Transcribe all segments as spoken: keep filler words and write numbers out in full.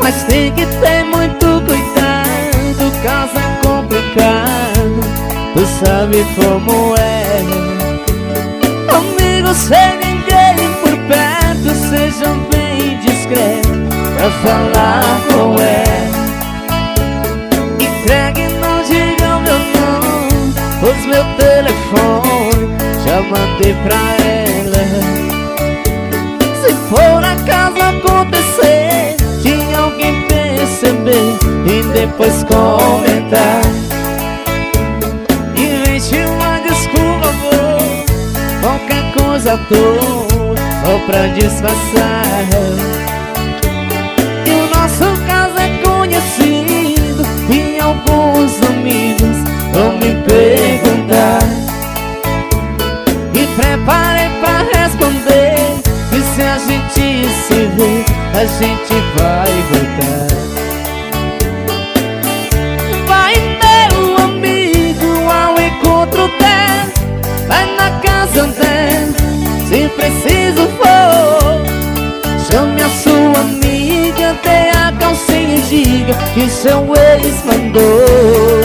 mas tem que ter muito cuidado, caso é complicado, tu sabe como é. Amigo sem ninguém por perto, seja bem discreto pra falar com ela. Entregue, não diga o meu nome, pois meu telefone já mandei pra ela. Se por acaso acontecer de alguém perceber e depois comentar, invente uma desculpa boa, qualquer coisa à toa, só pra disfarçar. E o nosso caso é conhecido e alguns amigos vão me perguntar. E preparei pra responder, e se a gente se ver, a gente vai voltar. Vai, meu amigo, ao encontro dela, vai na casa dela, se preciso for. Chame a sua amiga, dê a calcinha e diga que seu ex mandou.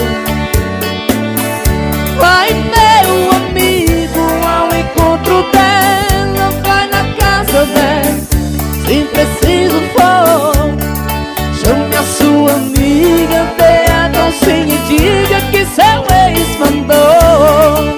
Vai, meu amigo, ao encontro dela, vai na casa dela, se preciso for. Chame a sua amiga, dê a calcinha e diga que seu ex mandou.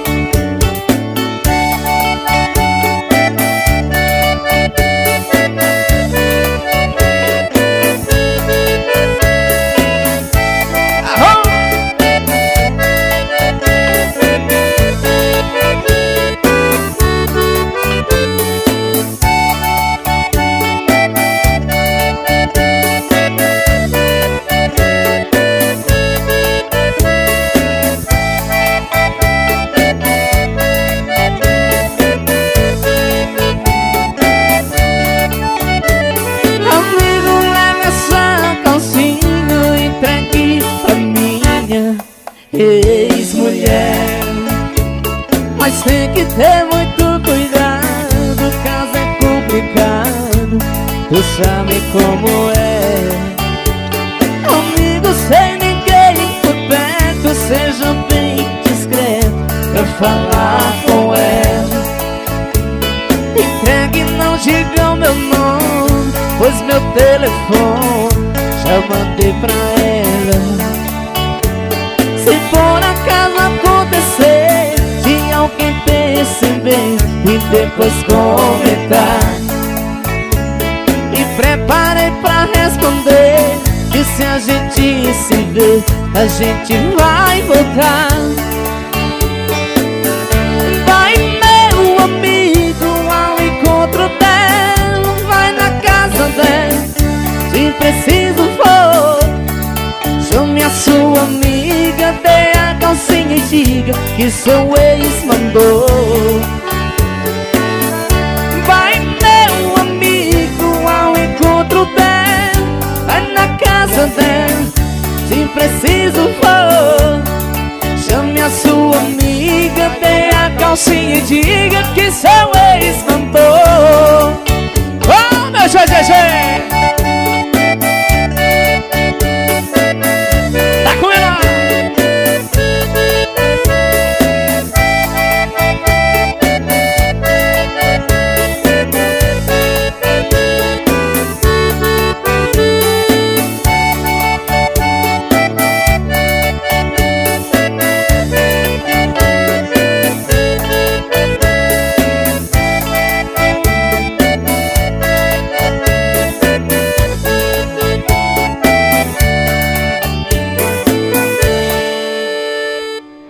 Ex-mulher, mas tem que ter muito cuidado, caso é complicado, tu sabe como é. Amigo sem ninguém por perto, seja bem discreto pra falar com ela. Entregue, não diga o meu nome, pois meu telefone já mandei pra ela. Se por acaso acontecer de alguém perceber e depois comentar, e preparei pra responder, que se a gente se ver, a gente vai voltar. Vai, meu amigo, ao encontro dela, vai na casa dela, se preciso for. Chame a sua amiga, dê a calcinha e diga que seu ex mandou. Vai, meu amigo, ao encontro dela, vai na casa dela, se preciso for. Chame a sua amiga, dê a calcinha e diga que seu ex mandou. Oh, meu G G G!